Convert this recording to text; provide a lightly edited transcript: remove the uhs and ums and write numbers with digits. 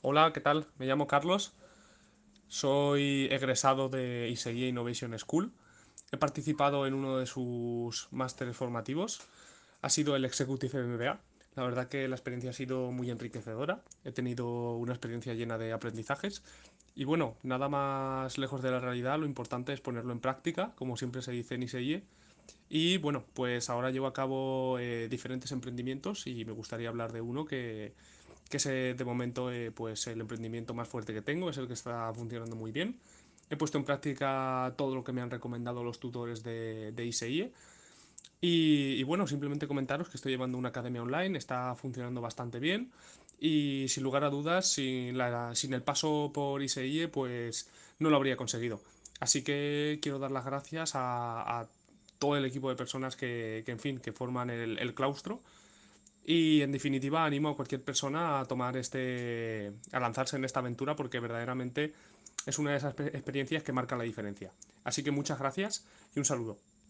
Hola, ¿qué tal? Me llamo Carlos, soy egresado de ISEIE Innovation School. He participado en uno de sus másteres formativos. Ha sido el Executive MBA. La verdad que la experiencia ha sido muy enriquecedora. He tenido una experiencia llena de aprendizajes. Y bueno, nada más lejos de la realidad, lo importante es ponerlo en práctica, como siempre se dice en ISEIE. Y bueno, pues ahora llevo a cabo diferentes emprendimientos y me gustaría hablar de uno que es de momento pues el emprendimiento más fuerte que tengo, es el que está funcionando muy bien. He puesto en práctica todo lo que me han recomendado los tutores de ISEIE y bueno, simplemente comentaros que estoy llevando una academia online, está funcionando bastante bien y sin lugar a dudas, sin el paso por ISEIE pues no lo habría conseguido. Así que quiero dar las gracias a todo el equipo de personas en fin, que forman el claustro y en definitiva animo a cualquier persona a a lanzarse en esta aventura porque verdaderamente es una de esas experiencias que marca la diferencia. Así que muchas gracias y un saludo.